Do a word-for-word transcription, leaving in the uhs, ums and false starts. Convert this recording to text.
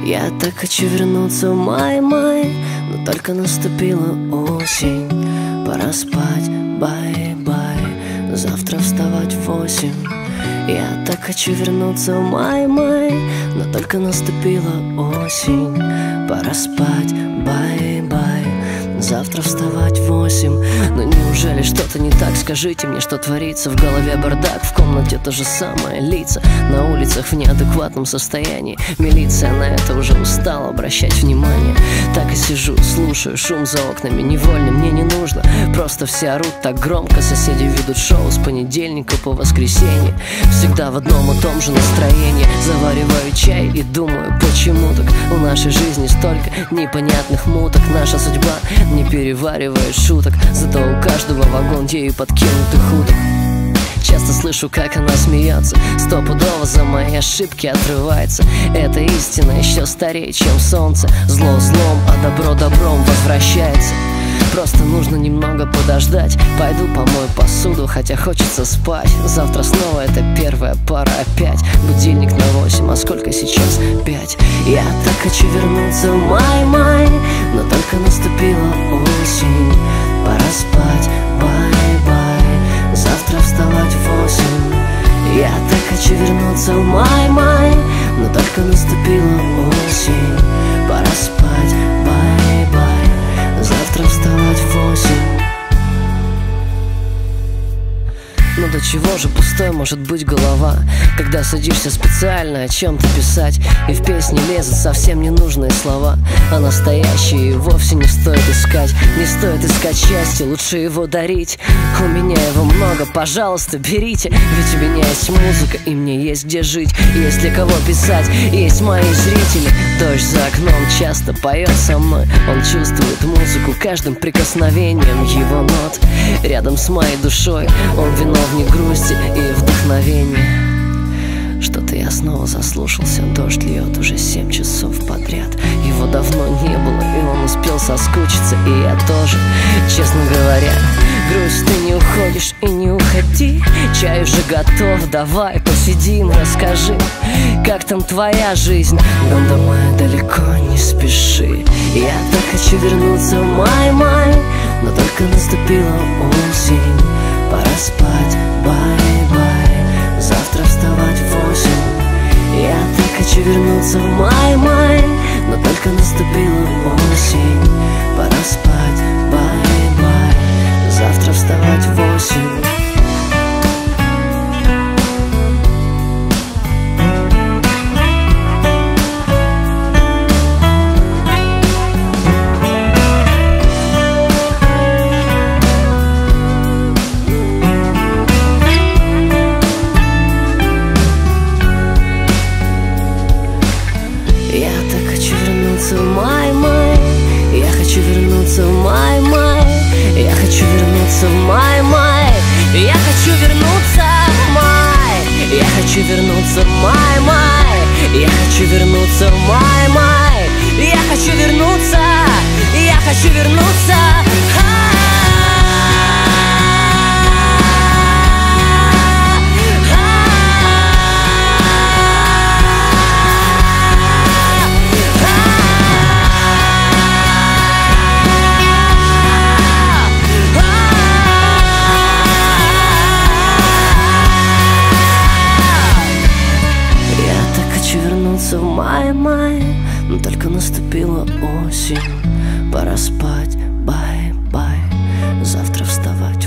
Я так хочу вернуться в май-май, но только наступила осень. Пора спать, бай-бай, завтра вставать в восемь. Я так хочу вернуться в май-май, но только наступила осень. Пора спать, бай-бай, завтра вставать в восемь. Но неужели что-то не так? Скажите мне, что творится. В голове бардак, в комнате то же самое. Лица на улицах в неадекватном состоянии. Милиция на это уже устала обращать внимание. Так и сижу, слушаю шум за окнами. Невольно мне не нужно, просто все орут так громко. Соседи ведут шоу с понедельника по воскресенье. Всегда в одном и том же настроении. Завариваю чай и думаю, почему так в нашей жизни столько непонятных муток. Наша судьба не переваривает шуток, зато у каждого вагон ею подкинутых уток. Часто слышу, как она смеется, стопудово за мои ошибки отрывается. Эта истина еще старее, чем солнце. Зло злом, а добро добром возвращается. Просто нужно немного подождать. Пойду помою посуду, хотя хочется спать. Завтра снова это первая пара опять. Будильник на восемь, а сколько сейчас? Пять. Я так хочу вернуться в май-май, но только наступила осень. Пора спать, бай-бай, завтра вставать в восемь. Я так хочу вернуться в май-май, но только наступила осень. Пора спать, бай-бай, завтра вставать в восемь. Но до чего же пустой может быть голова, когда садишься специально о чем-то писать, и в песне лезут совсем ненужные слова, а настоящие вовсе не стоит искать. Не стоит искать счастье, лучше его дарить. У меня его много, пожалуйста, берите. Ведь у меня есть музыка, и мне есть где жить, есть для кого писать, есть мои зрители. Дождь за окном часто поет со мной. Он чувствует музыку каждым прикосновением его нот. Рядом с моей душой он виновник грусти и вдохновения. Что-то я снова заслушался. Дождь льет уже семь часов подряд. Его давно не было, и он успел соскучиться. И я тоже, честно говоря. Грусть, ты не уходишь и не уходи. Чай уже готов, давай посидим, расскажи, как там твоя жизнь. Дом домой далеко, не спеши. Я так хочу вернуться в май-май, но только наступила осень. Пора спать, бай-бай, завтра вставать в восемь. Я так хочу вернуться в май-май, но только наступила осень. Пора спать, бай-бай, завтра вставать в восемь. В май-май, я хочу вернуться в май-май, я хочу вернуться в май-май, я хочу вернуться в май, я хочу вернуться в май-май, я хочу вернуться в май-май, я хочу вернуться, я хочу вернуться. В май-май, но только наступила осень. Пора спать, бай-бай, завтра вставать